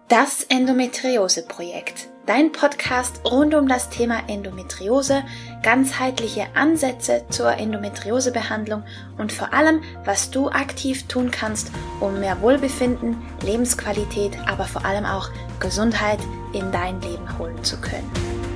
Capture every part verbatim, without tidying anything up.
Das Endometriose-Projekt, dein Podcast rund um das Thema Endometriose, ganzheitliche Ansätze zur Endometriosebehandlung und vor allem, was du aktiv tun kannst, um mehr Wohlbefinden, Lebensqualität, aber vor allem auch Gesundheit in dein Leben holen zu können.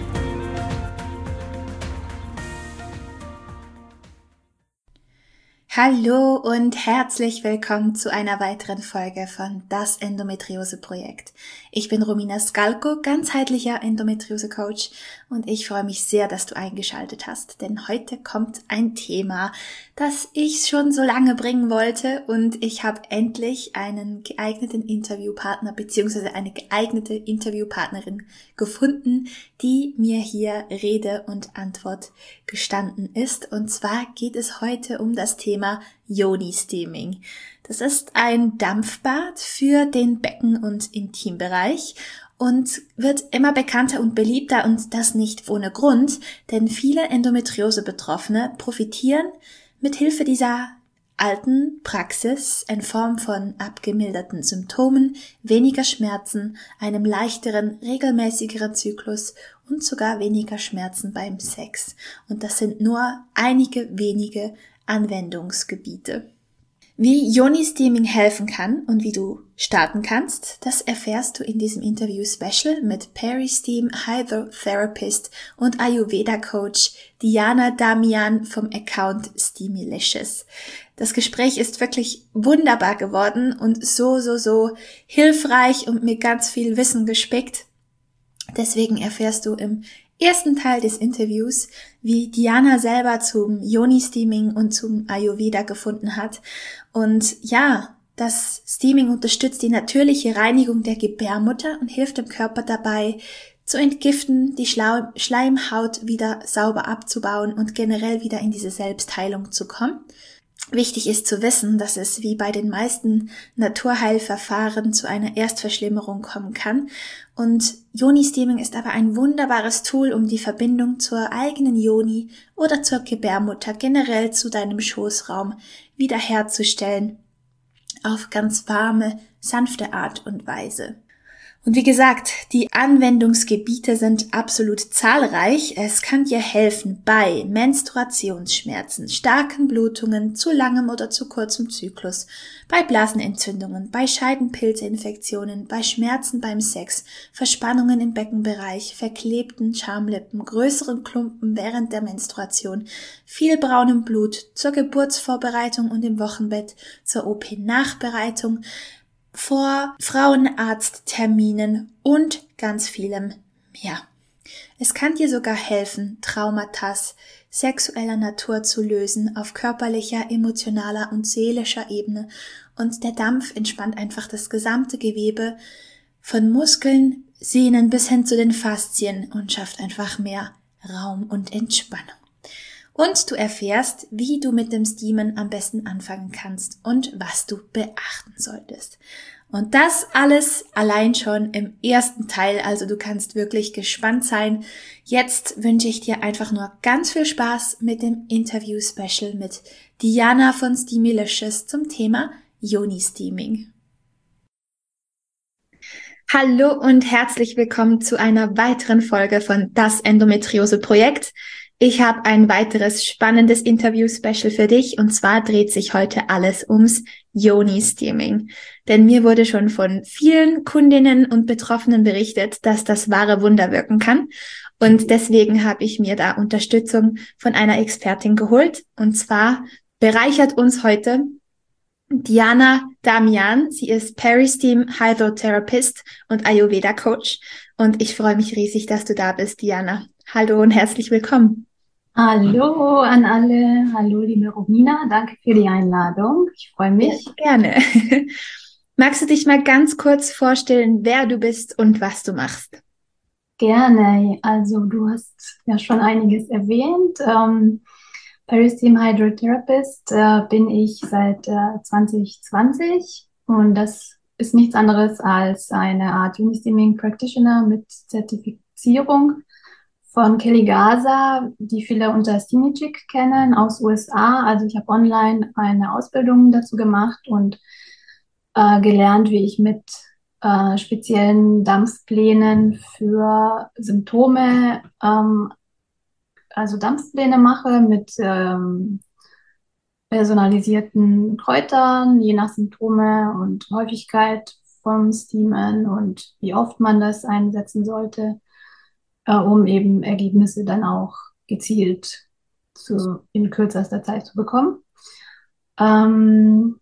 Hallo und herzlich willkommen zu einer weiteren Folge von Das Endometriose-Projekt. Ich bin Romina Skalko, ganzheitlicher Endometriose-Coach und ich freue mich sehr, dass du eingeschaltet hast, denn heute kommt ein Thema, das ich schon so lange bringen wollte und ich habe endlich einen geeigneten Interviewpartner bzw. eine geeignete Interviewpartnerin gefunden, die mir hier Rede und Antwort gestanden ist. Und zwar geht es heute um das Thema Yoni-Steaming. Das ist ein Dampfbad für den Becken- und Intimbereich und wird immer bekannter und beliebter und das nicht ohne Grund, denn viele Endometriose-Betroffene profitieren mit Hilfe dieser alten Praxis in Form von abgemilderten Symptomen, weniger Schmerzen, einem leichteren, regelmäßigeren Zyklus und sogar weniger Schmerzen beim Sex. Und das sind nur einige wenige Anwendungsgebiete. Wie Yoni-Steaming helfen kann und wie du starten kannst, das erfährst du in diesem Interview-Special mit Peristeam Hydrotherapist und Ayurveda-Coach Diana Damian vom Account Steamylicious. Das Gespräch ist wirklich wunderbar geworden und so, so, so hilfreich und mit ganz viel Wissen gespickt. Deswegen erfährst du im ersten Teil des Interviews, wie Diana selber zum Yoni-Steaming und zum Ayurveda gefunden hat. Und ja, das Steaming unterstützt die natürliche Reinigung der Gebärmutter und hilft dem Körper dabei, zu entgiften, die Schlau- Schleimhaut wieder sauber abzubauen und generell wieder in diese Selbstheilung zu kommen. Wichtig ist zu wissen, dass es wie bei den meisten Naturheilverfahren zu einer Erstverschlimmerung kommen kann. Und Yoni-Steaming ist aber ein wunderbares Tool, um die Verbindung zur eigenen Yoni oder zur Gebärmutter, generell zu deinem Schoßraum, wiederherzustellen auf ganz warme, sanfte Art und Weise. Und wie gesagt, die Anwendungsgebiete sind absolut zahlreich. Es kann dir helfen bei Menstruationsschmerzen, starken Blutungen, zu langem oder zu kurzem Zyklus, bei Blasenentzündungen, bei Scheidenpilzinfektionen, bei Schmerzen beim Sex, Verspannungen im Beckenbereich, verklebten Schamlippen, größeren Klumpen während der Menstruation, viel braunem Blut, zur Geburtsvorbereitung und im Wochenbett, zur O P-Nachbereitung, vor Frauenarztterminen und ganz vielem mehr. Es kann dir sogar helfen, Traumata sexueller Natur zu lösen auf körperlicher, emotionaler und seelischer Ebene und der Dampf entspannt einfach das gesamte Gewebe von Muskeln, Sehnen bis hin zu den Faszien und schafft einfach mehr Raum und Entspannung. Und du erfährst, wie du mit dem Steamen am besten anfangen kannst und was du beachten solltest. Und das alles allein schon im ersten Teil, also du kannst wirklich gespannt sein. Jetzt wünsche ich dir einfach nur ganz viel Spaß mit dem Interview-Special mit Diana von Steamylicious zum Thema Yoni-Steaming. Hallo und herzlich willkommen zu einer weiteren Folge von Das Endometriose-Projekt. Ich habe ein weiteres spannendes Interview-Special für dich und zwar dreht sich heute alles ums Yoni-Steaming. Denn mir wurde schon von vielen Kundinnen und Betroffenen berichtet, dass das wahre Wunder wirken kann. Und deswegen habe ich mir da Unterstützung von einer Expertin geholt. Und zwar bereichert uns heute Diana Damian. Sie ist Peristeam Hydrotherapist und Ayurveda Coach. Und ich freue mich riesig, dass du da bist, Diana. Hallo und herzlich willkommen. Hallo an alle, hallo liebe Romina, danke für die Einladung, ich freue mich. Ja, gerne. Magst du dich mal ganz kurz vorstellen, wer du bist und was du machst? Gerne, also du hast ja schon einiges erwähnt. Ähm, Peristeam Hydrotherapist äh, bin ich seit äh, zwanzig zwanzig und das ist nichts anderes als eine Art Yoni-Steaming Practitioner mit Zertifizierung von Kelly Gaza, die viele unter Steamychick kennen, aus U S A. Also ich habe online eine Ausbildung dazu gemacht und äh, gelernt, wie ich mit äh, speziellen Dampfplänen für Symptome, ähm, also Dampfpläne mache mit ähm, personalisierten Kräutern, je nach Symptome und Häufigkeit vom Steamen und wie oft man das einsetzen sollte, äh, um eben Ergebnisse dann auch gezielt zu, in kürzester Zeit zu bekommen. Ähm,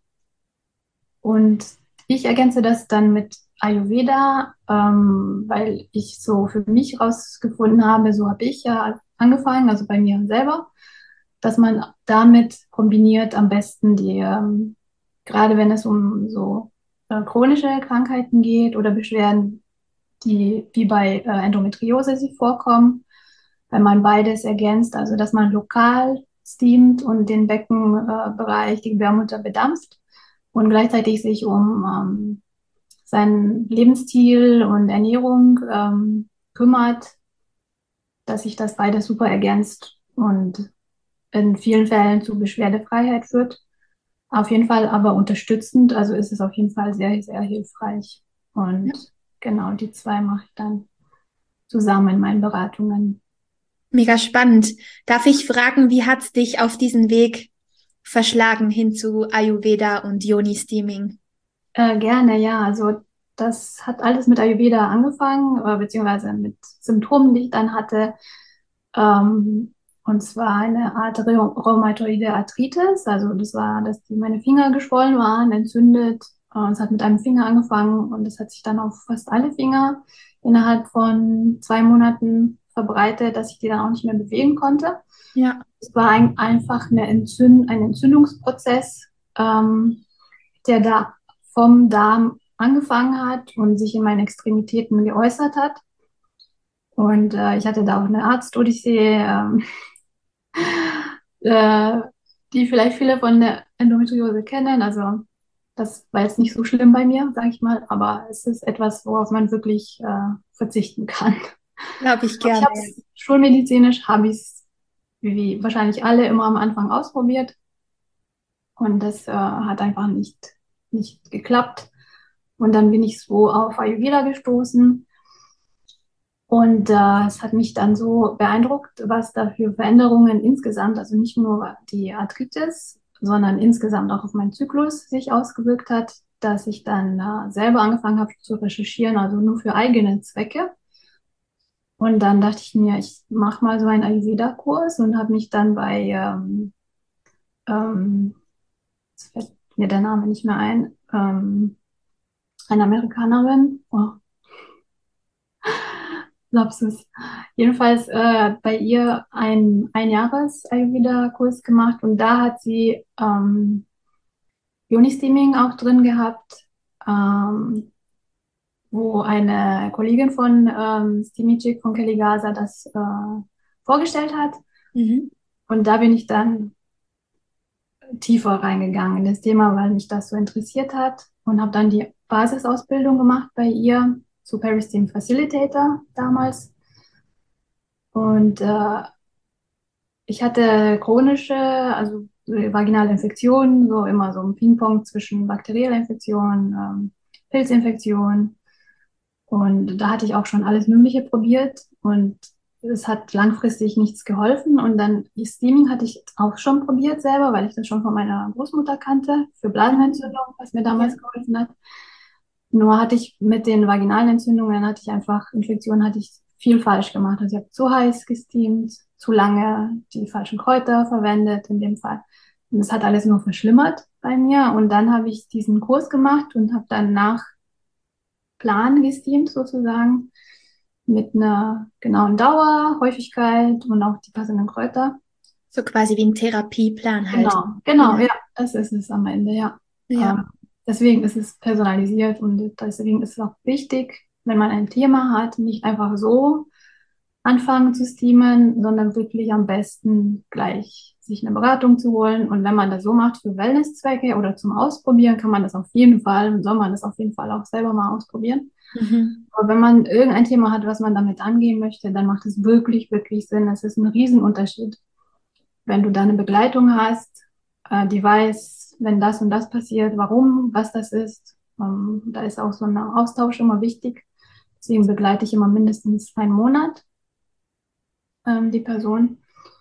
und ich ergänze das dann mit Ayurveda, ähm, weil ich so für mich rausgefunden habe, so habe ich ja angefangen, also bei mir selber, dass man damit kombiniert am besten die, ähm, gerade wenn es um so äh, chronische Krankheiten geht oder Beschwerden, die wie bei äh, Endometriose sie vorkommen, wenn man beides ergänzt, also dass man lokal steamt und den Beckenbereich, die Gebärmutter bedampft und gleichzeitig sich um ähm, seinen Lebensstil und Ernährung ähm, kümmert, dass sich das beides super ergänzt und in vielen Fällen zu Beschwerdefreiheit führt. Auf jeden Fall aber unterstützend, also ist es auf jeden Fall sehr, sehr hilfreich. Und genau, die zwei mache ich dann zusammen in meinen Beratungen. Mega spannend. Darf ich fragen, wie hat's dich auf diesen Weg verschlagen hin zu Ayurveda und Yoni-Steaming? Äh, gerne, ja. Also das hat alles mit Ayurveda angefangen, äh, beziehungsweise mit Symptomen, die ich dann hatte. Ähm, und zwar eine Art Rheu- rheumatoide Arthritis. Also das war, dass die, meine Finger geschwollen waren, entzündet. Äh, es hat mit einem Finger angefangen und es hat sich dann auf fast alle Finger innerhalb von zwei Monaten verbreitet, dass ich die dann auch nicht mehr bewegen konnte. Ja. Es war ein, einfach eine Entzünd ein Entzündungsprozess, ähm, der da vom Darm angefangen hat und sich in meinen Extremitäten geäußert hat. Und äh, ich hatte da auch eine Arztodyssee, ähm, äh, die vielleicht viele von der Endometriose kennen. Also das war jetzt nicht so schlimm bei mir, sage ich mal, aber es ist etwas, worauf man wirklich äh, verzichten kann. Glaube ich Ich gerne. habe es schulmedizinisch, habe ich es wie wahrscheinlich alle immer am Anfang ausprobiert und das äh, hat einfach nicht, nicht geklappt. Und dann bin ich so auf Ayurveda gestoßen. Und äh, es hat mich dann so beeindruckt, was da für Veränderungen insgesamt, also nicht nur die Arthritis, sondern insgesamt auch auf meinen Zyklus sich ausgewirkt hat, dass ich dann äh, selber angefangen habe zu recherchieren, also nur für eigene Zwecke. Und dann dachte ich mir, ich mache mal so einen Ayurveda-Kurs und habe mich dann bei, ähm, ähm, jetzt fällt mir der Name nicht mehr ein, ähm, einer Amerikanerin, oh, Lapsus. Jedenfalls äh, bei ihr ein Einjahres-Ayurveda-Kurs gemacht und da hat sie ähm, Yoni-Steaming auch drin gehabt, ähm, wo eine Kollegin von ähm, Steamy von Keligasa das äh, vorgestellt hat. Mhm. Und da bin ich dann tiefer reingegangen in das Thema, weil mich das so interessiert hat und habe dann die Basisausbildung gemacht bei ihr zu Peristeam Facilitator damals. Und äh, ich hatte chronische, also vaginale Infektionen, so immer so ein Ping-Pong zwischen bakterieller Infektion, ähm, Pilzinfektion. Und da hatte ich auch schon alles Mögliche probiert und es hat langfristig nichts geholfen. Und dann Steaming hatte ich auch schon probiert selber, weil ich das schon von meiner Großmutter kannte, für Blasenentzündung, was mir Ja. damals geholfen hat. Nur hatte ich mit den vaginalen Entzündungen, hatte ich einfach, Infektionen hatte ich viel falsch gemacht. Also ich habe zu heiß gesteamt, zu lange die falschen Kräuter verwendet in dem Fall. Und das hat alles nur verschlimmert bei mir. Und dann habe ich diesen Kurs gemacht und habe dann nach Plan gesteamt sozusagen mit einer genauen Dauer, Häufigkeit und auch die passenden Kräuter. So quasi wie ein Therapieplan halt. Genau, genau, Ja. ja, das ist es am Ende, ja. Ja. Ähm, deswegen ist es personalisiert und deswegen ist es auch wichtig, wenn man ein Thema hat, nicht einfach so anfangen zu steamen, sondern wirklich am besten gleich sich eine Beratung zu holen. Und wenn man das so macht für Wellnesszwecke oder zum Ausprobieren, kann man das auf jeden Fall, soll man das auf jeden Fall auch selber mal ausprobieren. Mhm. Aber wenn man irgendein Thema hat, was man damit angehen möchte, dann macht es wirklich, wirklich Sinn. Es ist ein Riesenunterschied, wenn du da eine Begleitung hast, äh, die weiß, wenn das und das passiert, warum, was das ist ähm, da ist auch so ein Austausch immer wichtig. Deswegen begleite ich immer mindestens einen Monat ähm, die Person.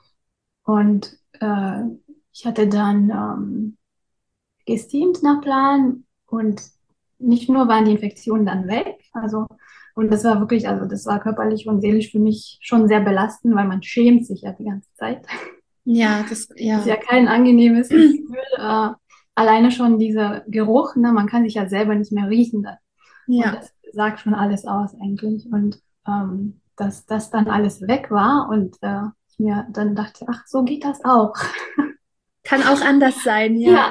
Und äh, ich hatte dann ähm, gesteamt nach Plan und nicht nur waren die Infektionen dann weg, also und das war wirklich, also das war körperlich und seelisch für mich schon sehr belastend, weil man schämt sich ja die ganze Zeit. Ja, das, Das ist ja ja. kein angenehmes Gefühl. Äh, alleine schon dieser Geruch, ne, man kann sich ja selber nicht mehr riechen. Und Ja. das sagt schon alles aus eigentlich. Und ähm, dass das dann alles weg war und äh, ich mir dann dachte, ach, so geht das auch. Kann auch anders sein, Ja, ja.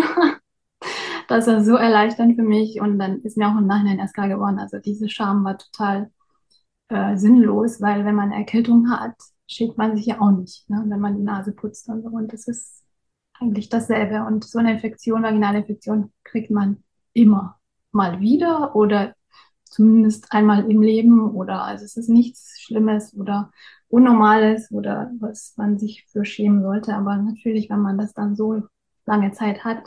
das war so erleichternd für mich und dann ist mir auch im Nachhinein erst klar geworden, also diese Scham war total äh, sinnlos, weil wenn man Erkältung hat, schält man sich ja auch nicht, ne, wenn man die Nase putzt und so und das ist eigentlich dasselbe und so eine Infektion, Vaginale kriegt man immer mal wieder oder zumindest einmal im Leben oder also es ist nichts Schlimmes oder Unnormales oder was man sich für schämen sollte, aber natürlich, wenn man das dann so lange Zeit hat,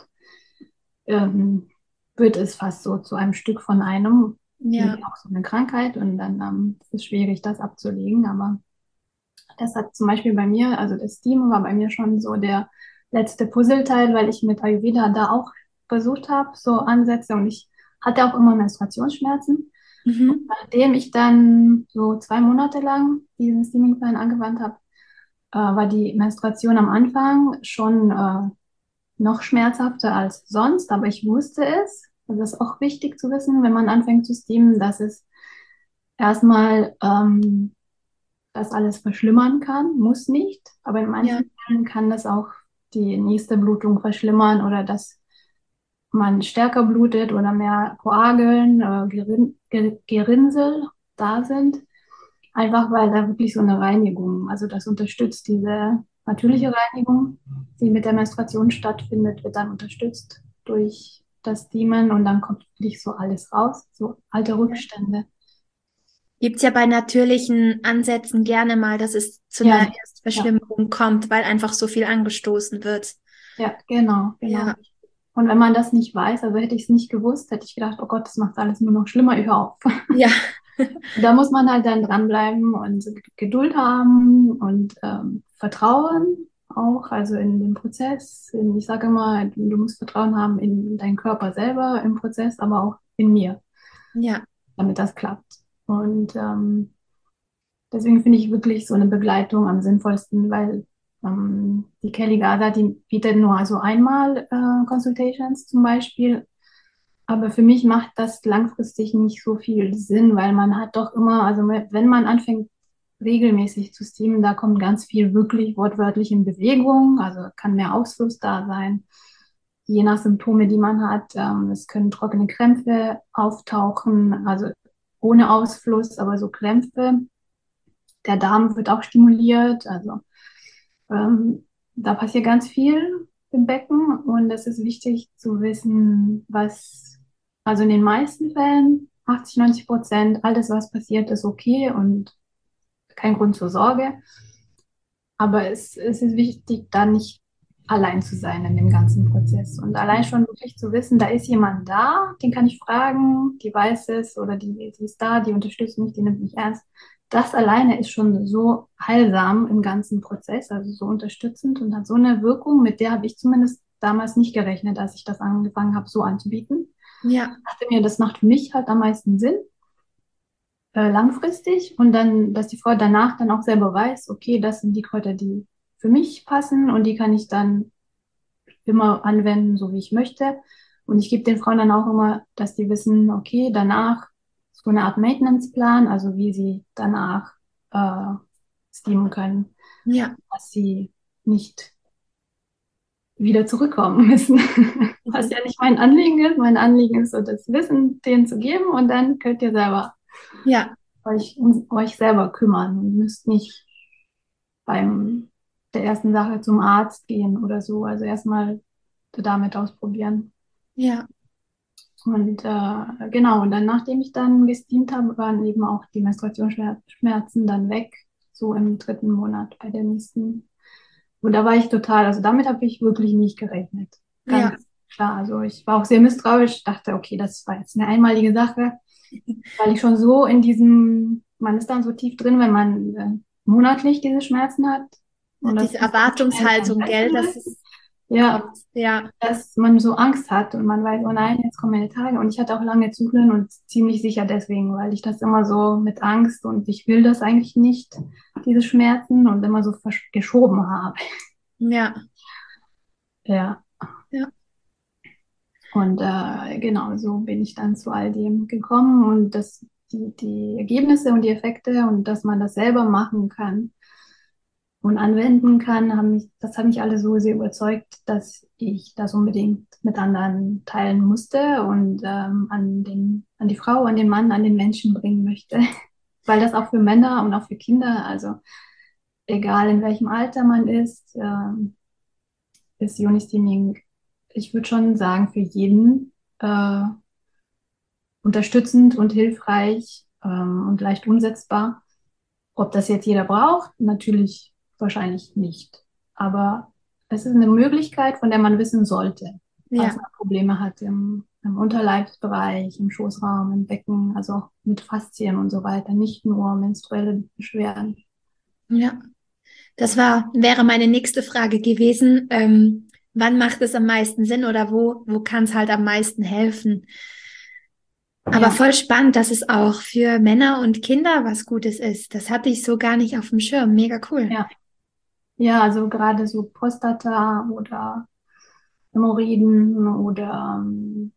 ähm, wird es fast so zu einem Stück von einem, Ja. wie auch so eine Krankheit. Und dann ähm, ist es schwierig, das abzulegen. Aber das hat zum Beispiel bei mir, also das Team war bei mir schon so der letzte Puzzleteil, weil ich mit Ayurveda da auch versucht habe, so Ansätze. Und ich hatte auch immer Menstruationsschmerzen. Mhm. Nachdem ich dann so zwei Monate lang diesen Steaming-Plan angewandt habe, äh, war die Menstruation am Anfang schon äh, noch schmerzhafter als sonst, aber ich wusste es. Das ist auch wichtig zu wissen, wenn man anfängt zu steamen, dass es erstmal ähm, das alles verschlimmern kann, muss nicht, aber in Ja. manchen Fällen kann das auch die nächste Blutung verschlimmern oder dass man stärker blutet oder mehr Koageln, äh, Gerin Ger Gerinnsel da sind. Einfach weil da wirklich so eine Reinigung, also das unterstützt diese natürliche Reinigung, die mit der Menstruation stattfindet, wird dann unterstützt durch das Steamen und dann kommt wirklich so alles raus, so alte Rückstände. Gibt's ja bei natürlichen Ansätzen gerne mal, dass es zu einer Ja, ja, Erstverschlimmerung kommt, weil einfach so viel angestoßen wird. ja, genau, genau. Ja. Und wenn man das nicht weiß, also hätte ich es nicht gewusst, hätte ich gedacht, oh Gott, das macht alles nur noch schlimmer, ich hör auf. Ja. Da muss man halt dann dranbleiben und Geduld haben und ähm, Vertrauen auch, also in den Prozess. In, ich sage immer, du musst Vertrauen haben in deinen Körper selber im Prozess, aber auch in mir, Ja. damit das klappt. Und ähm, deswegen finde ich wirklich so eine Begleitung am sinnvollsten, weil ähm, die Kelly Gada, die bietet nur also einmal äh, Consultations zum Beispiel. Aber für mich macht das langfristig nicht so viel Sinn, weil man hat doch immer, also wenn man anfängt regelmäßig zu streamen, da kommt ganz viel wirklich wortwörtlich in Bewegung, also kann mehr Ausfluss da sein, je nach Symptome, die man hat. Ähm, es können trockene Krämpfe auftauchen, also ohne Ausfluss, aber so Krämpfe. Der Darm wird auch stimuliert, also ähm, da passiert ganz viel im Becken und es ist wichtig zu wissen, was, also in den meisten Fällen, achtzig, neunzig Prozent, alles, was passiert, ist okay und kein Grund zur Sorge. Aber es, es ist wichtig, da nicht allein zu sein in dem ganzen Prozess. Und allein schon wirklich zu wissen, da ist jemand da, den kann ich fragen, die weiß es oder die, die ist da, die unterstützt mich, die nimmt mich ernst. Das alleine ist schon so heilsam im ganzen Prozess, also so unterstützend und hat so eine Wirkung, mit der habe ich zumindest damals nicht gerechnet, als ich das angefangen habe, so anzubieten. Ja. Ich dachte mir, das macht für mich halt am meisten Sinn, äh, langfristig und dann, dass die Frau danach dann auch selber weiß, okay, das sind die Kräuter, die für mich passen und die kann ich dann immer anwenden, so wie ich möchte. Und ich gebe den Frauen dann auch immer, dass die wissen, okay, danach so eine Art Maintenance-Plan, also wie sie danach äh, steamen können, Ja. dass sie nicht wieder zurückkommen müssen. Was ja nicht mein Anliegen ist. Mein Anliegen ist so, das Wissen denen zu geben und dann könnt ihr selber Ja. euch um euch selber kümmern und müsst nicht beim der ersten Sache zum Arzt gehen oder so. Also erstmal damit ausprobieren. Ja. Und äh, genau, und dann, nachdem ich dann gesteamt habe, waren eben auch die Menstruationsschmerzen dann weg, so im dritten Monat bei der nächsten. Und da war ich total, also damit habe ich wirklich nicht gerechnet. Ja. Ganz. klar, also ich war auch sehr misstrauisch, dachte, okay, das war jetzt eine einmalige Sache, weil ich schon so in diesem, man ist dann so tief drin, wenn man äh, monatlich diese Schmerzen hat und das Diese muss dann schnell Erwartungshaltung, gell, dass verschwinden. es Ja, kommt. Ja, dass man so Angst hat und man weiß, oh nein, jetzt kommen meine Tage. Und ich hatte auch lange Zyklen und ziemlich sicher deswegen, weil ich das immer so mit Angst und ich will das eigentlich nicht, diese Schmerzen und immer so versch- geschoben habe. ja, Ja, ja, und äh, genau so bin ich dann zu all dem gekommen und das, die, die Ergebnisse und die Effekte und dass man das selber machen kann und anwenden kann, haben mich, das hat mich alle so sehr überzeugt, dass ich das unbedingt mit anderen teilen musste und ähm, an den, an die Frau, an den Mann, an den Menschen bringen möchte. Weil das auch für Männer und auch für Kinder, also egal in welchem Alter man ist, ähm, ist Uni-Steaming, ich würde schon sagen, für jeden äh, unterstützend und hilfreich ähm, und leicht umsetzbar. Ob das jetzt jeder braucht, natürlich wahrscheinlich nicht. Aber es ist eine Möglichkeit, von der man wissen sollte, falls ja, man Probleme hat im, im Unterleibsbereich, im Schoßraum, im Becken, also auch mit Faszien und so weiter, nicht nur menstruelle Beschwerden. ja. Das war, wäre meine nächste Frage gewesen. Ähm, wann macht es am meisten Sinn oder wo, wo kann es halt am meisten helfen? Aber Ja, voll spannend, dass es auch für Männer und Kinder was Gutes ist. Das hatte ich so gar nicht auf dem Schirm. Mega cool. ja, ja, also gerade so Prostata oder Hämorrhoiden oder ähm,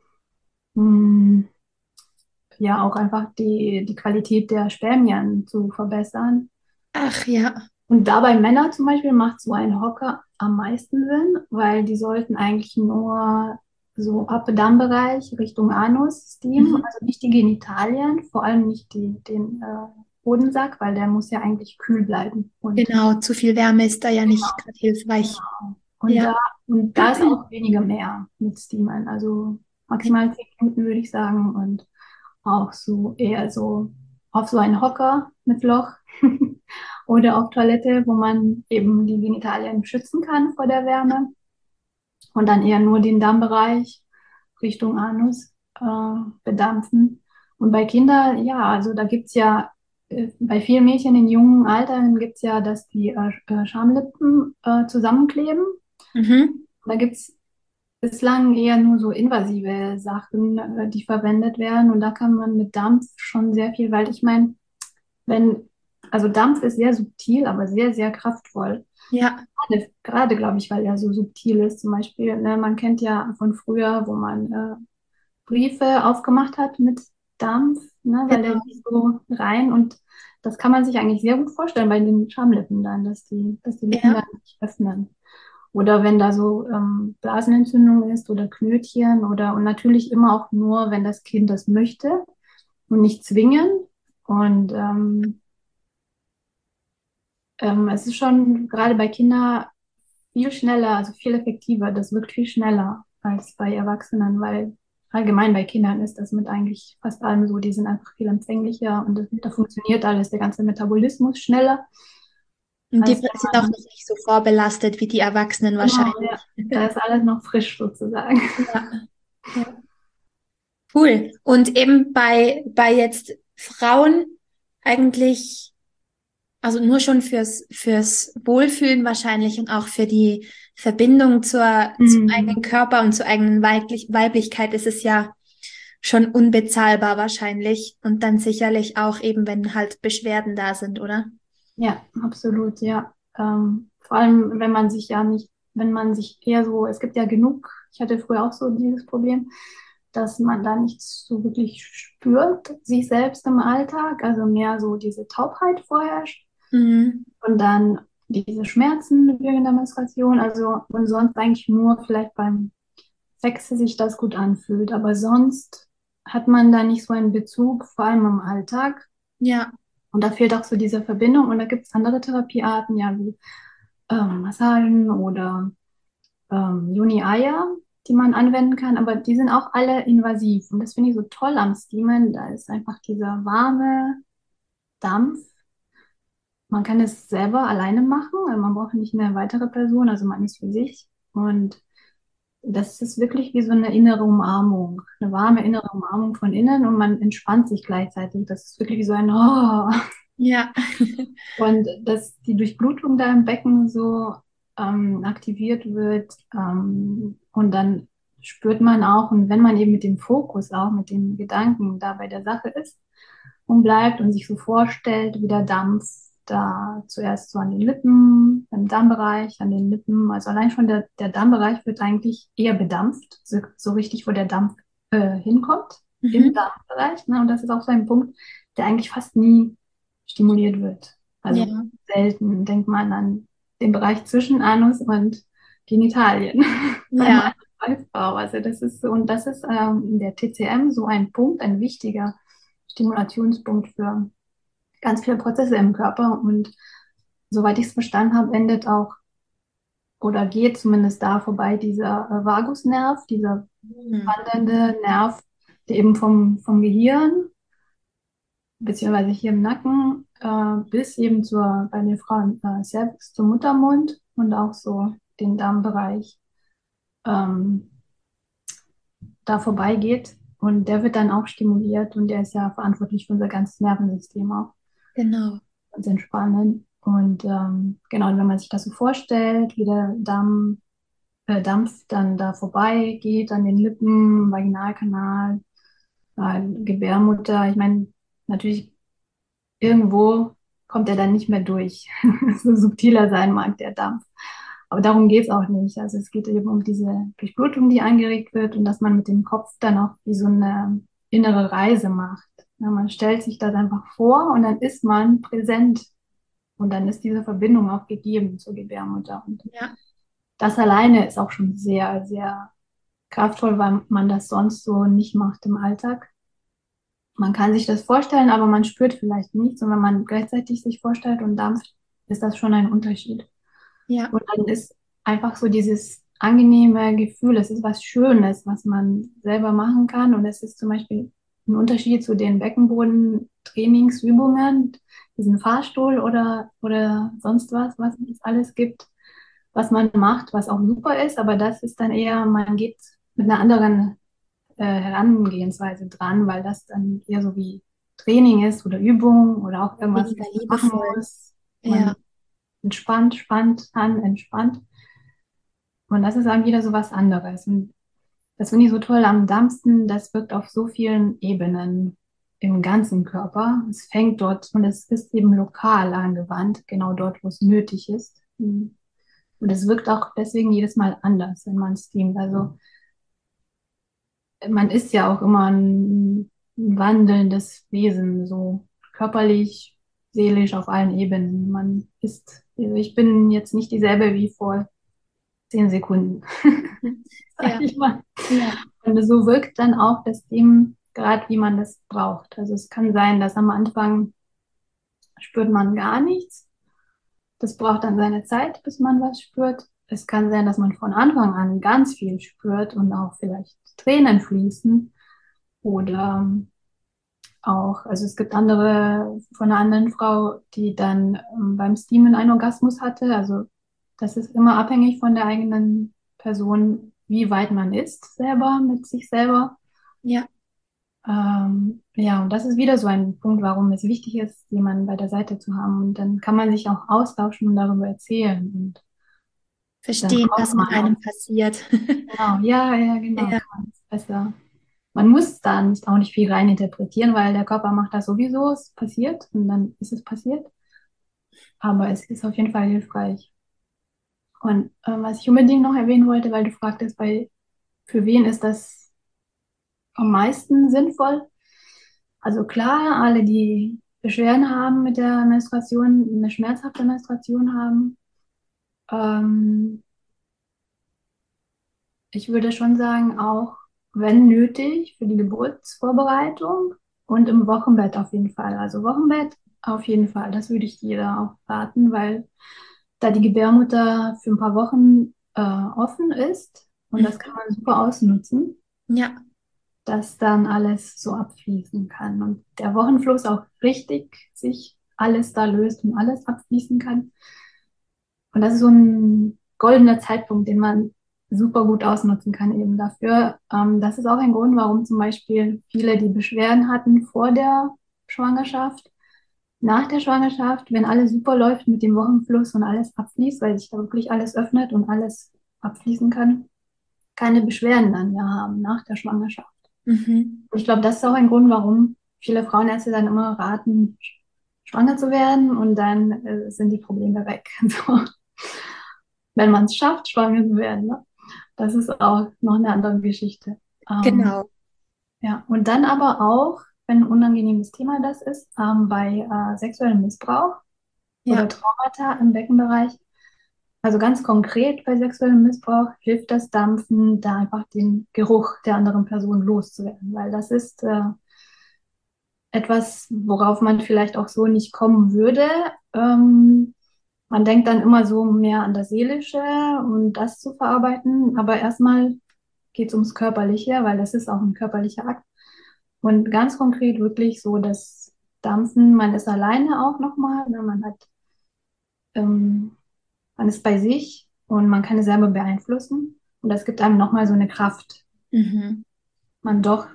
mh, ja auch einfach die, die Qualität der Spermien zu verbessern. Ach ja. Und da bei Männern zum Beispiel macht so ein Hocker am meisten Sinn, weil die sollten eigentlich nur so Upper-Darm-Bereich Richtung Anus steamen, Mhm. also nicht die Genitalien, vor allem nicht die, den äh, Hodensack, weil der muss ja eigentlich kühl bleiben. Und, Genau, zu viel Wärme ist da ja nicht gerade hilfreich. und Ja. da, und da ist auch weniger mehr mit Steamen, also maximal zehn Minuten würde ich sagen und auch so eher so auf so einen Hocker mit Loch oder auf Toilette, wo man eben die Genitalien schützen kann vor der Wärme und dann eher nur den Darmbereich Richtung Anus äh, bedampfen. Und bei Kindern, ja, also da gibt's ja, äh, bei vielen Mädchen in jungen Altern gibt's ja, dass die äh, äh, Schamlippen äh, zusammenkleben. Mhm. Da gibt's bislang eher nur so invasive Sachen, äh, die verwendet werden. Und da kann man mit Dampf schon sehr viel, weil ich meine, wenn, also Dampf ist sehr subtil, aber sehr, sehr kraftvoll. Ja, Gerade, gerade glaube ich, weil er so subtil ist. Zum Beispiel, ne, man kennt ja von früher, wo man äh, Briefe aufgemacht hat mit Dampf, ne, weil der genau. lief so rein und das kann man sich eigentlich sehr gut vorstellen bei den Schamlippen dann, dass die, dass die Lippen Ja, dann nicht öffnen. Oder wenn da so ähm, Blasenentzündung ist oder Knötchen oder und natürlich immer auch nur, wenn das Kind das möchte und nicht zwingen. Und ähm, ähm, es ist schon gerade bei Kindern viel schneller, also viel effektiver. Das wirkt viel schneller als bei Erwachsenen, weil allgemein bei Kindern ist das mit eigentlich fast allem so. Die sind einfach viel empfänglicher und das, da funktioniert alles, der ganze Metabolismus schneller und die als sind wenn auch noch man, nicht so vorbelastet wie die Erwachsenen genau, ja, wahrscheinlich. da ist alles noch frisch sozusagen. Ja, ja. Cool. Und eben bei, bei jetzt Frauen eigentlich, also nur schon fürs, fürs Wohlfühlen wahrscheinlich und auch für die Verbindung zur, zum eigenen Mhm. Körper und zur eigenen Weiblich Weiblichkeit ist es ja schon unbezahlbar wahrscheinlich. Und dann sicherlich auch eben, wenn halt Beschwerden da sind, oder? Ja, absolut, ja. Ähm, vor allem, wenn man sich ja nicht, wenn man sich eher so, es gibt ja genug, ich hatte früher auch so dieses Problem, dass man da nichts so wirklich spürt, sich selbst im Alltag, also mehr so diese Taubheit vorherrscht Mhm. und dann diese Schmerzen während der Menstruation, also und sonst eigentlich nur vielleicht beim Sex sich das gut anfühlt, aber sonst hat man da nicht so einen Bezug, vor allem im Alltag. Ja, Und da fehlt auch so diese Verbindung. Und da gibt es andere Therapiearten, ja, wie ähm, Massagen oder ähm, Yoni-Aya, die man anwenden kann. Aber die sind auch alle invasiv. Und das finde ich so toll am Steamen. Da ist einfach dieser warme Dampf. Man kann es selber alleine machen. Also man braucht nicht eine weitere Person. Also man ist für sich. Und das ist wirklich wie so eine innere Umarmung, eine warme innere Umarmung von innen und man entspannt sich gleichzeitig. Das ist wirklich wie so ein Oh. Ja. Und dass die Durchblutung da im Becken so ähm, aktiviert wird ähm, und dann spürt man auch, und wenn man eben mit dem Fokus auch, mit den Gedanken da bei der Sache ist und bleibt und sich so vorstellt, wie der Dampf da zuerst so an den Lippen, im Darmbereich, an den Lippen, also allein schon der, der Darmbereich wird eigentlich eher bedampft, so, so richtig, wo der Dampf äh, hinkommt, im Mhm. Darmbereich. Ne? Und das ist auch so ein Punkt, der eigentlich fast nie stimuliert wird. Ja. Also selten denkt man an den Bereich zwischen Anus und Genitalien beim Mann Ja. und bei Frau. Also das ist so, und das ist ähm, in der T C M so ein Punkt, ein wichtiger Stimulationspunkt für ganz viele Prozesse im Körper. Und soweit ich es verstanden habe, endet auch oder geht zumindest da vorbei dieser äh, Vagusnerv, dieser Mhm. wandernde Nerv, der eben vom, vom Gehirn beziehungsweise hier im Nacken, äh, bis eben zur, bei den Frauen, äh, Cervix zum Muttermund und auch so den Darmbereich ähm, da vorbeigeht. Und der wird dann auch stimuliert und der ist ja verantwortlich für unser ganzes Nervensystem auch. Genau. Ganz entspannen. Und ähm, genau, und wenn man sich das so vorstellt, wie der Damm, äh, Dampf dann da vorbeigeht an den Lippen, Vaginalkanal, äh, Gebärmutter, ich meine, natürlich irgendwo kommt er dann nicht mehr durch. So subtiler sein mag der Dampf. Aber darum geht es auch nicht. Also es geht eben um diese Durchblutung, die angeregt wird und dass man mit dem Kopf dann auch wie so eine innere Reise macht. Ja, man stellt sich das einfach vor und dann ist man präsent und dann ist diese Verbindung auch gegeben zur Gebärmutter. Und Ja. das alleine ist auch schon sehr, sehr kraftvoll, weil man das sonst so nicht macht im Alltag. Man kann sich das vorstellen, aber man spürt vielleicht nichts. Und wenn man gleichzeitig sich vorstellt und dampft, ist das schon ein Unterschied. Ja. Und dann ist einfach so dieses angenehme Gefühl, es ist was Schönes, was man selber machen kann. Und es ist zum Beispiel ein Unterschied zu den Beckenboden-Trainingsübungen, diesen Fahrstuhl oder, oder sonst was, was es alles gibt, was man macht, was auch super ist. Aber das ist dann eher, man geht mit einer anderen äh, Herangehensweise dran, weil das dann eher so wie Training ist oder Übung oder auch irgendwas, Weniger was man machen liebevoll. muss. Man Ja. entspannt, spannt an, entspannt. Und das ist dann wieder so was anderes. Und das finde ich so toll am Dampfen, das wirkt auf so vielen Ebenen im ganzen Körper. Es fängt dort und es ist eben lokal angewandt, genau dort, wo es nötig ist. Und es wirkt auch deswegen jedes Mal anders, wenn man es steamt. Also man ist ja auch immer ein wandelndes Wesen, so körperlich, seelisch auf allen Ebenen. Man ist, also ich bin jetzt nicht dieselbe wie vor zehn Sekunden, sag Ja. ich mal. Ja. Und so wirkt dann auch das Team gerade, wie man das braucht. Also es kann sein, dass am Anfang spürt man gar nichts. Das braucht dann seine Zeit, bis man was spürt. Es kann sein, dass man von Anfang an ganz viel spürt und auch vielleicht Tränen fließen oder auch, also es gibt andere von einer anderen Frau, die dann ähm, beim Steamen einen Orgasmus hatte. Also das ist immer abhängig von der eigenen Person, wie weit man ist selber mit sich selber. Ja. Ähm, ja, und das ist wieder so ein Punkt, warum es wichtig ist, jemanden bei der Seite zu haben. Und dann kann man sich auch austauschen und darüber erzählen. Und dann Verstehen, kommt was mit man auch, einem passiert. genau, ja, ja, genau, Ja. kann man es besser. Man muss da nicht, auch nicht viel rein interpretieren, weil der Körper macht das sowieso, es passiert und dann ist es passiert. Aber es ist auf jeden Fall hilfreich. Und ähm, was ich unbedingt noch erwähnen wollte, weil du fragtest, bei, für wen ist das am meisten sinnvoll? Also klar, alle, die Beschwerden haben mit der Menstruation, eine schmerzhafte Menstruation haben. Ähm, ich würde schon sagen, auch wenn nötig, für die Geburtsvorbereitung und im Wochenbett auf jeden Fall. Also Wochenbett auf jeden Fall, das würde ich jeder auch raten, weil da die Gebärmutter für ein paar Wochen äh, offen ist und das kann Mhm. man super ausnutzen, Ja. dass dann alles so abfließen kann und der Wochenfluss auch richtig sich alles da löst und alles abfließen kann. Und das ist so ein goldener Zeitpunkt, den man super gut ausnutzen kann eben dafür. Ähm, das ist auch ein Grund, warum zum Beispiel viele, die Beschwerden hatten vor der Schwangerschaft, nach der Schwangerschaft, wenn alles super läuft mit dem Wochenfluss und alles abfließt, weil sich da wirklich alles öffnet und alles abfließen kann, keine Beschwerden dann mehr haben nach der Schwangerschaft. Mhm. Und ich glaube, das ist auch ein Grund, warum viele Frauenärzte dann immer raten, schwanger zu werden und dann äh, sind die Probleme weg. So, wenn man es schafft, schwanger zu werden, ne? Das ist auch noch eine andere Geschichte. Ähm, Genau. ja, und dann aber auch, wenn ein unangenehmes Thema das ist, ähm, bei äh, sexuellem Missbrauch oder Ja. Traumata im Beckenbereich, also ganz konkret bei sexuellem Missbrauch hilft das Dampfen, da einfach den Geruch der anderen Person loszuwerden, weil das ist äh, etwas, worauf man vielleicht auch so nicht kommen würde. Ähm, Man denkt dann immer so mehr an das Seelische und das zu verarbeiten, aber erstmal geht es ums Körperliche, weil das ist auch ein körperlicher Akt. Und ganz konkret wirklich so das Dampfen, man ist alleine auch nochmal, ne? Man hat, ähm, man ist bei sich und man kann es selber beeinflussen. Und das gibt einem nochmal so eine Kraft, Mhm. man doch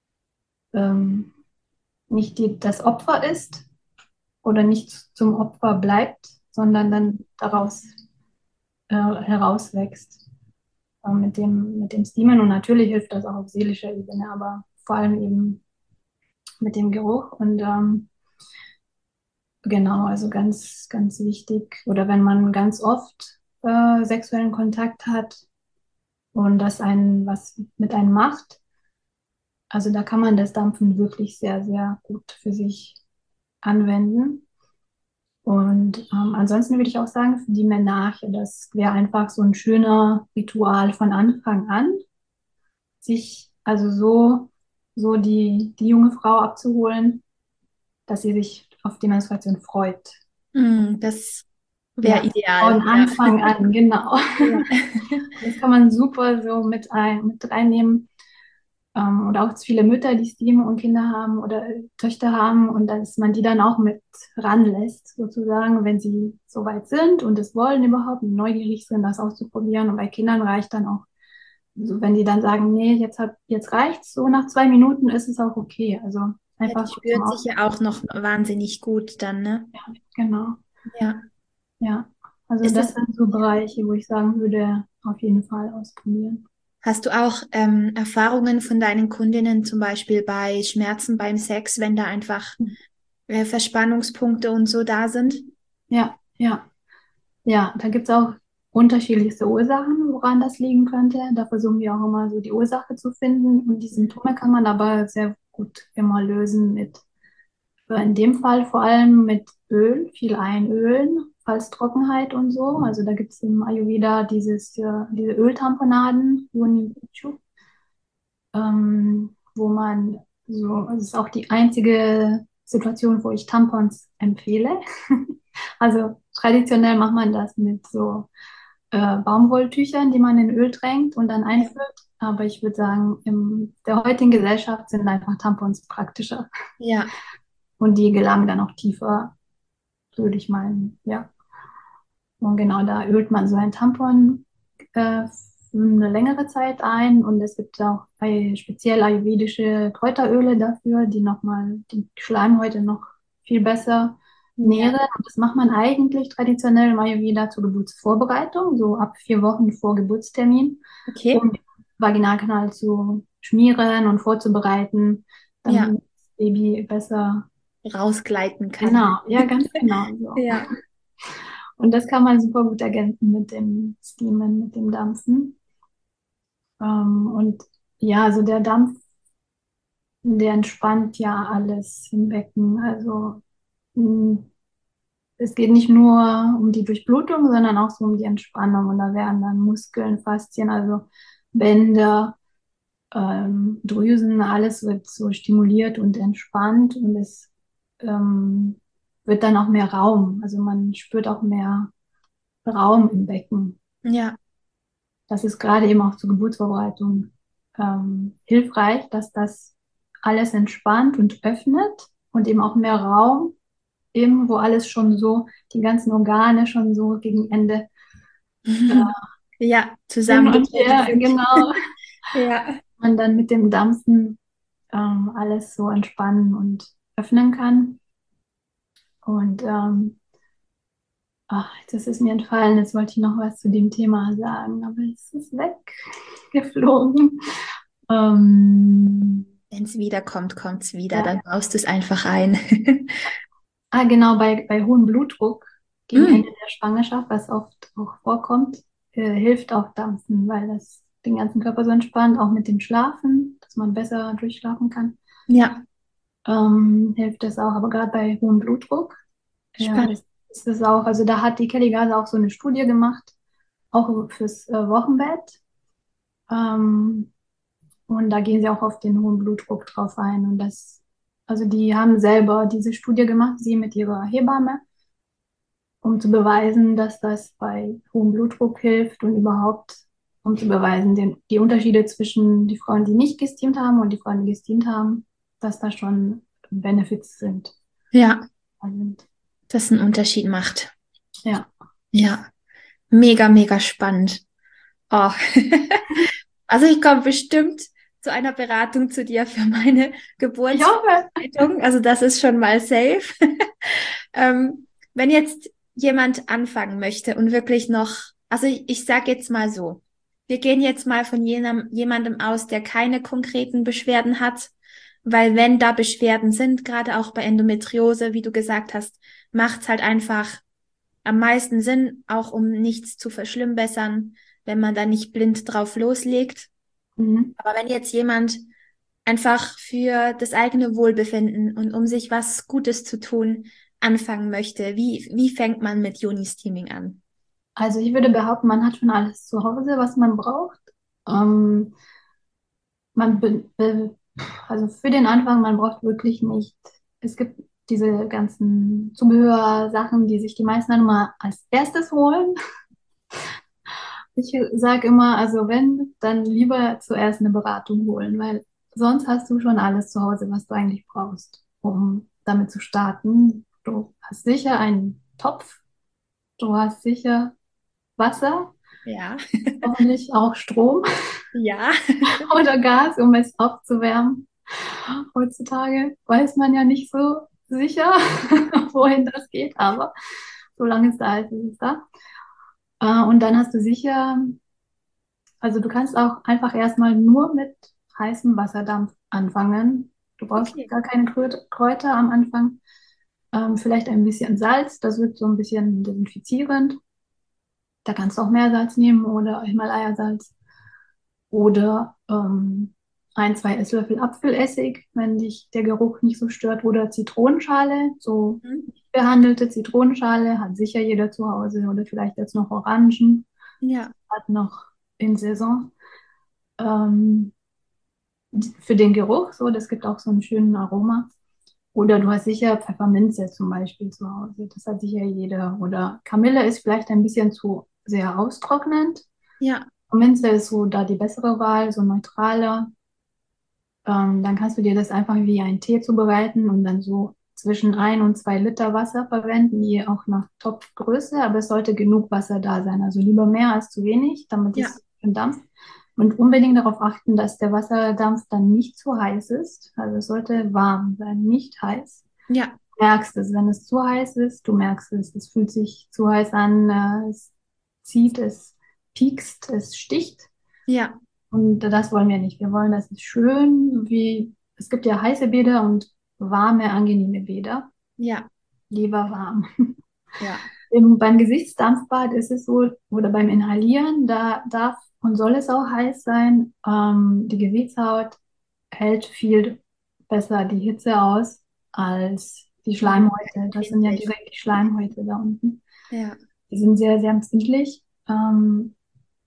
ähm, nicht die, das Opfer ist oder nicht zum Opfer bleibt, sondern dann daraus äh, herauswächst äh, mit dem, mit dem Steamen. Und natürlich hilft das auch auf seelischer Ebene, aber vor allem eben mit dem Geruch. Und ähm, genau, also ganz, ganz wichtig. Oder wenn man ganz oft äh, sexuellen Kontakt hat und das einen was mit einem macht, also da kann man das Dampfen wirklich sehr, sehr gut für sich anwenden. Und ähm, ansonsten würde ich auch sagen, für die Menarche, das wäre einfach so ein schöner Ritual von Anfang an, sich also so, so die, die junge Frau abzuholen, dass sie sich auf die Menstruation freut. Mm, das wäre Ja, von ideal, ja. Anfang an, genau. Ja. Das kann man super so mit, ein, mit reinnehmen. Ähm, oder auch viele Mütter, die Steam und Kinder haben oder Töchter haben und dass man die dann auch mit ranlässt, sozusagen, wenn sie so weit sind und es wollen überhaupt und neugierig sind, das auszuprobieren. Und bei Kindern reicht dann auch, so wenn die dann sagen, nee, jetzt hat, jetzt reicht's, so nach zwei Minuten ist es auch okay. Also Ja, das einfach zum spürt sich ja auch noch wahnsinnig gut dann, ne? Ja, genau. Ja. Ja. Also Ist das das, sind so Bereiche, wo ich sagen würde, auf jeden Fall ausprobieren. hast du auch ähm, Erfahrungen von deinen Kundinnen, zum Beispiel bei Schmerzen beim Sex, wenn da einfach äh, Verspannungspunkte und so da sind? Ja, ja. Ja, da gibt es auch unterschiedlichste Ursachen, woran das liegen könnte. Da versuchen wir auch immer so die Ursache zu finden. Und die Symptome kann man aber sehr gut immer lösen mit, äh, in dem Fall vor allem mit Öl, viel einölen, falls Trockenheit und so. Also da gibt es im Ayurveda dieses, äh, diese Öltamponaden, Yoni Bichu, ähm, wo man so, es ist auch die einzige Situation, wo ich Tampons empfehle. Also traditionell macht man das mit so äh, Baumwolltüchern, die man in Öl tränkt und dann Ja. einführt. Aber ich würde sagen, in der heutigen Gesellschaft sind einfach Tampons praktischer. Ja. Und die gelangen dann auch tiefer, würde ich meinen. Ja. Und genau, da ölt man so ein Tampon äh, für eine längere Zeit ein. Und es gibt auch äh, speziell ayurvedische Kräuteröle dafür, die nochmal die Schleimhäute noch viel besser Ja. nähren. Und das macht man eigentlich traditionell im Ayurveda zur Geburtsvorbereitung, so ab vier Wochen vor Geburtstermin, Okay. um den Vaginalkanal zu schmieren und vorzubereiten, Ja. damit das Baby besser. Rausgleiten kann. Genau, ja, ganz genau so. Ja. Und das kann man super gut ergänzen mit dem Steamen, mit dem Dampfen. Ähm, und ja, also der Dampf, der entspannt ja alles im Becken. Also mh, es geht nicht nur um die Durchblutung, sondern auch so um die Entspannung. Und da werden dann Muskeln, Faszien, also Bänder, ähm, Drüsen, alles wird so stimuliert und entspannt und es ähm, wird dann auch mehr Raum. Also man spürt auch mehr Raum im Becken. Ja. Das ist gerade eben auch zur Geburtsvorbereitung ähm, hilfreich, dass das alles entspannt und öffnet und eben auch mehr Raum, eben wo alles schon so, die ganzen Organe schon so gegen Ende äh, Ja, hin und zusammengedrückt her, sind. genau. Ja. Und dann mit dem Dampfen ähm, alles so entspannen und öffnen kann. Und ähm, ach, das ist mir entfallen. Jetzt wollte ich noch was zu dem Thema sagen, aber es ist weggeflogen. Ähm, Wenn es wiederkommt, kommt es wieder. ja. Dann baust du es einfach ein. Ah, genau, bei, bei hohem Blutdruck gegen Ende Mm, der Schwangerschaft, was oft auch vorkommt, äh, hilft auch Dampfen, weil das den ganzen Körper so entspannt, auch mit dem Schlafen, dass man besser durchschlafen kann, ja, ähm, hilft das auch. Aber gerade bei hohem Blutdruck, ja, spannend. ist, ist es auch, also da hat die Kelly Gase auch so eine Studie gemacht, auch fürs äh, Wochenbett. Ähm, und da gehen sie auch auf den hohen Blutdruck drauf ein. Und das, also die haben selber diese Studie gemacht, sie mit ihrer Hebamme, um zu beweisen, dass das bei hohem Blutdruck hilft und überhaupt, um zu beweisen, den, die Unterschiede zwischen die Frauen, die nicht gesteamt haben und die Frauen, die gesteamt haben, dass da schon Benefits sind. Ja, Also, das einen Unterschied macht. ja. Ja, mega, mega spannend. Oh. Also ich komme bestimmt zu einer Beratung zu dir für meine Ich hoffe. Geburtsvorbereitung. Also das ist schon mal safe. Ähm, wenn jetzt jemand anfangen möchte und wirklich noch, also ich, ich sage jetzt mal so, wir gehen jetzt mal von jenem, jemandem aus, der keine konkreten Beschwerden hat, weil wenn da Beschwerden sind, gerade auch bei Endometriose, wie du gesagt hast, macht's halt einfach am meisten Sinn, auch um nichts zu verschlimmbessern, wenn man da nicht blind drauf loslegt. Mhm. Aber wenn jetzt jemand einfach für das eigene Wohlbefinden und um sich was Gutes zu tun anfangen möchte, wie, wie fängt man mit Yoni-Steaming an? Also ich würde behaupten, man hat schon alles zu Hause, was man braucht. Ähm, man be be also für den Anfang, man braucht wirklich nicht. Es gibt diese ganzen Zubehörsachen, die sich die meisten dann immer als erstes holen. Ich sage immer, also wenn, dann lieber zuerst eine Beratung holen, weil sonst hast du schon alles zu Hause, was du eigentlich brauchst, um damit zu starten. Du hast sicher einen Topf, du hast sicher Wasser, Ja, hoffentlich auch Strom ja, oder Gas, um es aufzuwärmen. Heutzutage weiß man ja nicht so sicher, wohin das geht, aber solange es da ist, ist es da. Äh, und dann hast du sicher, also du kannst auch einfach erstmal nur mit heißem Wasserdampf anfangen. Du brauchst okay. gar keine Krö- Kräuter am Anfang. Ähm, vielleicht ein bisschen Salz, das wirkt so ein bisschen desinfizierend. Da kannst du auch Meersalz nehmen oder Himalayasalz. Oder ähm, ein, zwei Esslöffel Apfelessig, wenn dich der Geruch nicht so stört. Oder Zitronenschale, so Mhm. nicht behandelte Zitronenschale, hat sicher jeder zu Hause. Oder vielleicht jetzt noch Orangen, Ja, hat noch in Saison. Ähm, für den Geruch, so, das gibt auch so einen schönen Aroma. Oder du hast sicher Pfefferminze zum Beispiel zu Hause, das hat sicher jeder. Oder Kamille ist vielleicht ein bisschen zu sehr austrocknend. ja, Minze ist so da die bessere Wahl, so neutraler. Ähm, dann kannst du dir das einfach wie einen Tee zubereiten und dann so zwischen ein und zwei Liter Wasser verwenden, je auch nach Topfgröße, aber es sollte genug Wasser da sein. Also lieber mehr als zu wenig, damit ja, es schön dampft. Und unbedingt darauf achten, dass der Wasserdampf dann nicht zu heiß ist. Also es sollte warm sein, nicht heiß. ja, Du merkst es, wenn es zu heiß ist, du merkst es, es fühlt sich zu heiß an, äh, es zieht, es piekst, es sticht. ja, Und das wollen wir nicht. Wir wollen, dass es schön wie, es gibt ja heiße Bäder und warme, angenehme Bäder. ja, Lieber warm. ja, Im, beim Gesichtsdampfbad ist es so, oder beim Inhalieren, da darf und soll es auch heiß sein. Ähm, die Gesichtshaut hält viel besser die Hitze aus als die ja, Schleimhäute. Das sind ja empfindlich. direkt die Schleimhäute da unten. Ja, Die sind sehr, sehr empfindlich. Ähm,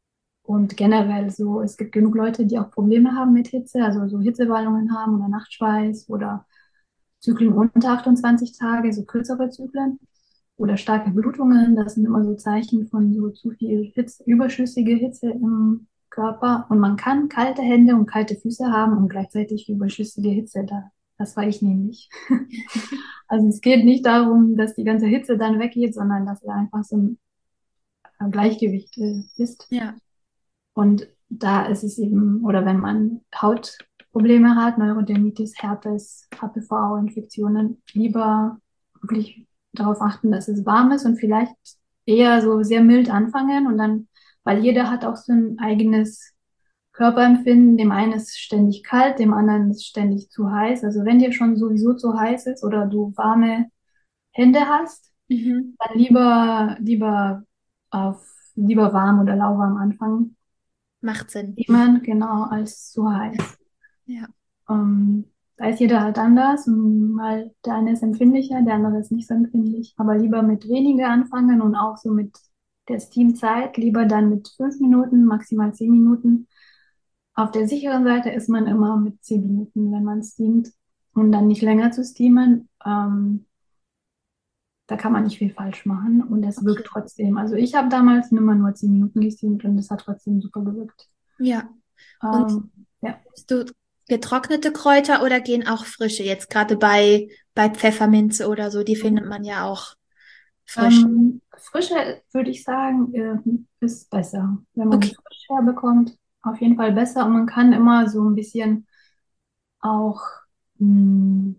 Und generell so, es gibt genug Leute, die auch Probleme haben mit Hitze, also so Hitzewallungen haben oder Nachtschweiß oder Zyklen unter achtundzwanzig Tage, so kürzere Zyklen oder starke Blutungen. Das sind immer so Zeichen von so zu viel Hitze, überschüssige Hitze im Körper. Und man kann kalte Hände und kalte Füße haben und gleichzeitig überschüssige Hitze da. Das war ich nämlich. Also es geht nicht darum, dass die ganze Hitze dann weggeht, sondern dass wir einfach so ein äh, Gleichgewicht äh, ist. Ja. Und da ist es eben, oder wenn man Hautprobleme hat, Neurodermitis, Herpes, H P V-Infektionen, lieber wirklich darauf achten, dass es warm ist und vielleicht eher so sehr mild anfangen und dann, weil jeder hat auch so ein eigenes Körperempfinden. Dem einen ist ständig kalt, dem anderen ist ständig zu heiß. Also wenn dir schon sowieso zu heiß ist oder du warme Hände hast, Mhm. dann lieber, lieber auf, lieber warm oder lauwarm anfangen. Macht Sinn. Steamen, genau, als zu heiß. Ja. Ähm, da ist jeder halt anders und mal der eine ist empfindlicher, der andere ist nicht so empfindlich. Aber lieber mit weniger anfangen und auch so mit der Steamzeit, lieber dann mit fünf Minuten, maximal zehn Minuten. Auf der sicheren Seite ist man immer mit zehn Minuten, wenn man steamt. Und dann nicht länger zu steamen, ähm, da kann man nicht viel falsch machen und es wirkt Okay. trotzdem. Also ich habe damals immer nur zehn Minuten gesteamt und es hat trotzdem super gewirkt. Ja. Und Ähm, ja. nimmst du getrocknete Kräuter oder gehen auch frische? Jetzt gerade bei, bei Pfefferminze oder so, die findet man ja auch frisch. Ähm, Frische würde ich sagen, äh, ist besser. Wenn man die Okay. frisch herbekommt, auf jeden Fall besser. Und man kann immer so ein bisschen auch mh,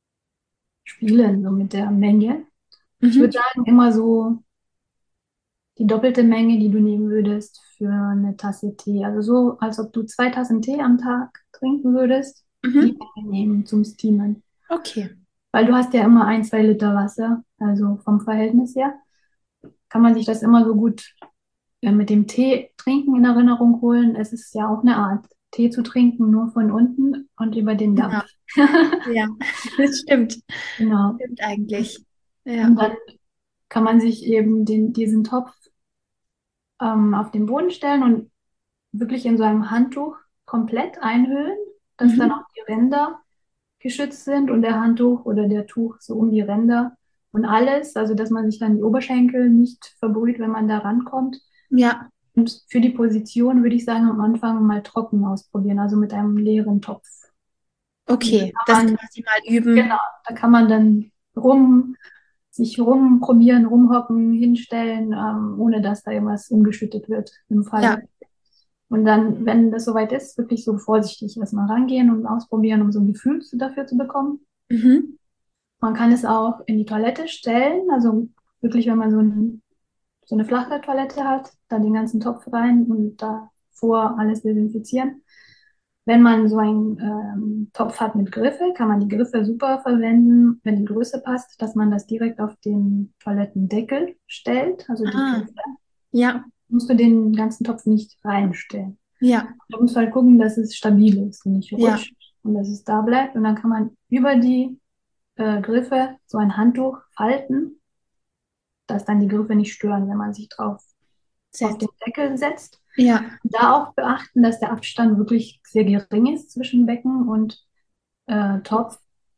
spielen, so mit der Menge. Ich würde Mhm. sagen, immer so die doppelte Menge, die du nehmen würdest für eine Tasse Tee. Also so, als ob du zwei Tassen Tee am Tag trinken würdest, die Mhm. Menge nehmen zum Steamen. Okay. Weil du hast ja immer ein, zwei Liter Wasser, also vom Verhältnis her, kann man sich das immer so gut äh, mit dem Tee trinken in Erinnerung holen. Es ist ja auch eine Art, Tee zu trinken, nur von unten und über den Genau. Dampf. Ja, das stimmt. Genau. Stimmt eigentlich. Und Ja. dann kann man sich eben den, diesen Topf ähm, auf den Boden stellen und wirklich in so einem Handtuch komplett einhüllen, dass dann Mhm. auch die Ränder geschützt sind und der Handtuch oder der Tuch so um die Ränder und alles, also dass man sich dann die Oberschenkel nicht verbrüht, wenn man da rankommt. Ja. Und für die Position würde ich sagen, am Anfang mal trocken ausprobieren, also mit einem leeren Topf. Und da Okay. Das kann man, quasi mal genau, üben. da kann man dann rum, sich rumprobieren, rumhocken, hinstellen, ähm, ohne dass da irgendwas umgeschüttet wird im Ja. Falle. Und dann, wenn das soweit ist, wirklich so vorsichtig erstmal rangehen und ausprobieren, um so ein Gefühl zu- dafür zu bekommen. Mhm. Man kann es auch in die Toilette stellen, also wirklich, wenn man so, ein, so eine flache Toilette hat, dann den ganzen Topf rein und davor alles desinfizieren. Wenn man so einen ähm, Topf hat mit Griffe, kann man die Griffe super verwenden, wenn die Größe passt, dass man das direkt auf den Toilettendeckel stellt, also die Ah. Griffe. Ja. Musst du den ganzen Topf nicht reinstellen. Ja. Du musst halt gucken, dass es stabil ist und nicht Ja. rutscht und dass es da bleibt. Und dann kann man über die äh, Griffe so ein Handtuch falten, dass dann die Griffe nicht stören, wenn man sich drauf auf den Set. Deckel setzt. Ja. Da auch beachten, dass der Abstand wirklich sehr gering ist zwischen Becken und äh, Topf,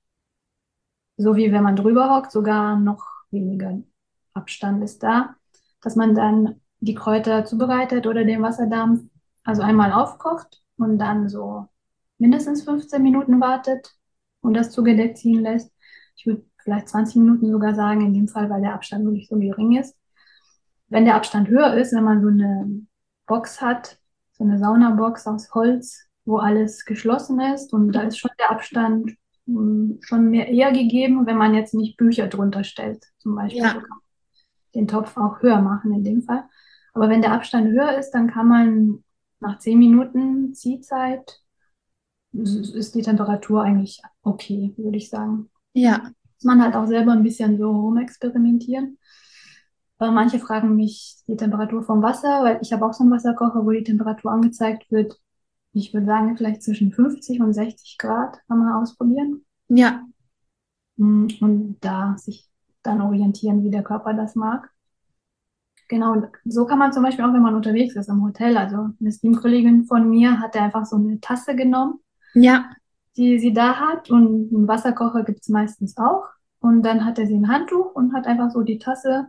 so wie wenn man drüber hockt, sogar noch weniger Abstand ist da, dass man dann die Kräuter zubereitet oder den Wasserdampf, also einmal aufkocht und dann so mindestens fünfzehn Minuten wartet und das zugedeckt ziehen lässt. Ich würde vielleicht zwanzig Minuten sogar sagen, in dem Fall, weil der Abstand wirklich so gering ist. Wenn der Abstand höher ist, wenn man so eine Box hat, so eine Saunabox aus Holz, wo alles geschlossen ist und da ist schon der Abstand mh, schon mehr eher gegeben, wenn man jetzt nicht Bücher drunter stellt, zum Beispiel. So Ja. kann man den Topf auch höher machen in dem Fall. Aber wenn der Abstand höher ist, dann kann man nach zehn Minuten Ziehzeit, ist die Temperatur eigentlich okay, würde ich sagen. Ja. Muss man halt auch selber ein bisschen so rumexperimentieren. Äh, manche fragen mich die Temperatur vom Wasser, weil ich habe auch so einen Wasserkocher, wo die Temperatur angezeigt wird. Ich würde sagen, vielleicht zwischen fünfzig und sechzig Grad kann man ausprobieren. Ja. Mm, Und da sich dann orientieren, wie der Körper das mag. Genau, und so kann man zum Beispiel auch, wenn man unterwegs ist im Hotel. Also eine Teamkollegin von mir hatte einfach so eine Tasse genommen, Ja. die sie da hat. Und einen Wasserkocher gibt es meistens auch. Und dann hatte sie ein Handtuch und hat einfach so die Tasse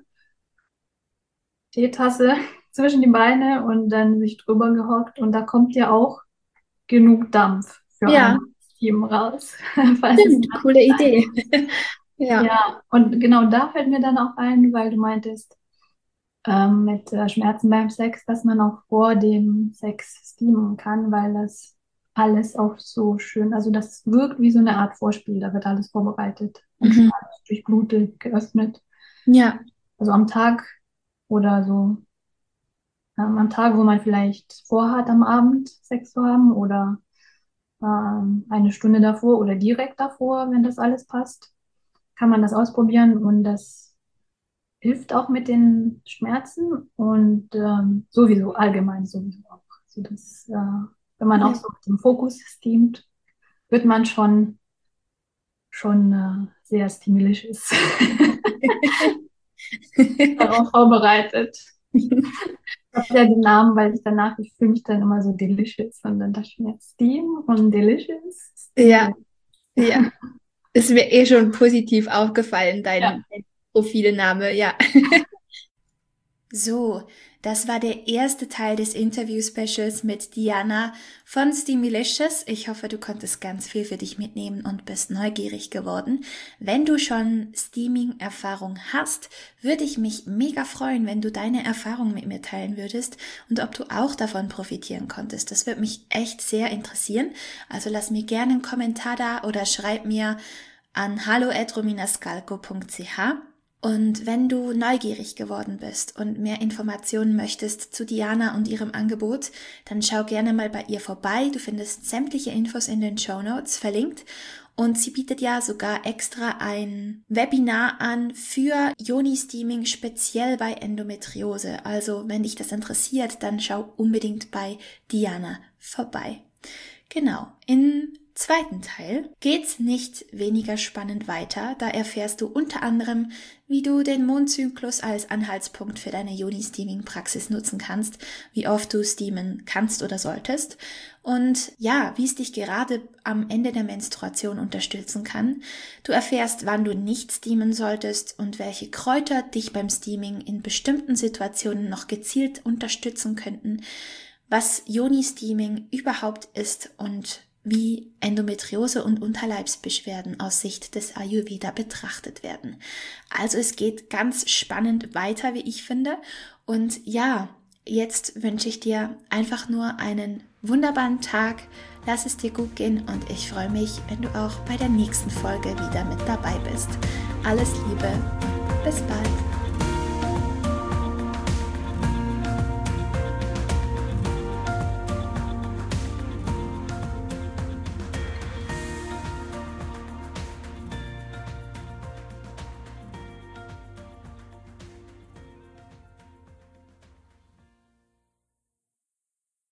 Teetasse zwischen die Beine und dann sich drüber gehockt und da kommt ja auch genug Dampf für Ja. ein Team raus, falls es Stimmt. Coole Idee. Ja. ja, und genau da fällt mir dann auch ein, weil du meintest, ähm, mit äh, Schmerzen beim Sex, dass man auch vor dem Sex steamen kann, weil das alles auch so schön, also das wirkt wie so eine Art Vorspiel, da wird alles vorbereitet und schon Mhm. alles durchblutet, geöffnet. Ja, Also am Tag oder so, ähm, am Tag, wo man vielleicht vorhat, am Abend Sex zu haben oder ähm, eine Stunde davor oder direkt davor, wenn das alles passt, kann man das ausprobieren und das hilft auch mit den Schmerzen und ähm, sowieso allgemein sowieso auch. Also das, äh, wenn man auch ja. so mit dem Fokus steamt, wird man schon schon äh, sehr stimulatisch darauf vorbereitet. Ich habe ja den Namen, weil ich danach, ich fühle mich dann immer so delicious und dann dachte ich mir, Steam und delicious, Ja, stimulate. ja. Ist mir eh schon positiv aufgefallen, Ja. dein, dein Profilname, ja. So, das war der erste Teil des Interview-Specials mit Diana von Steamilicious. Ich hoffe, du konntest ganz viel für dich mitnehmen und bist neugierig geworden. Wenn du schon Steaming-Erfahrung hast, würde ich mich mega freuen, wenn du deine Erfahrung mit mir teilen würdest und ob du auch davon profitieren konntest. Das würde mich echt sehr interessieren. Also lass mir gerne einen Kommentar da oder schreib mir an hallo at rominascalco punkt c h. Und wenn du neugierig geworden bist und mehr Informationen möchtest zu Diana und ihrem Angebot, dann schau gerne mal bei ihr vorbei. Du findest sämtliche Infos in den Shownotes verlinkt. Und sie bietet ja sogar extra ein Webinar an für Yoni-Steaming speziell bei Endometriose. Also wenn dich das interessiert, dann schau unbedingt bei Diana vorbei. Genau, im zweiten Teil geht's nicht weniger spannend weiter. Da erfährst du unter anderem, wie du den Mondzyklus als Anhaltspunkt für deine Yoni-Steaming-Praxis nutzen kannst, wie oft du steamen kannst oder solltest und ja, wie es dich gerade am Ende der Menstruation unterstützen kann. Du erfährst, wann du nicht steamen solltest und welche Kräuter dich beim Steaming in bestimmten Situationen noch gezielt unterstützen könnten, was Yoni-Steaming überhaupt ist und wie Endometriose und Unterleibsbeschwerden aus Sicht des Ayurveda betrachtet werden. Also es geht ganz spannend weiter, wie ich finde. Und ja, jetzt wünsche ich dir einfach nur einen wunderbaren Tag. Lass es dir gut gehen und ich freue mich, wenn du auch bei der nächsten Folge wieder mit dabei bist. Alles Liebe und bis bald.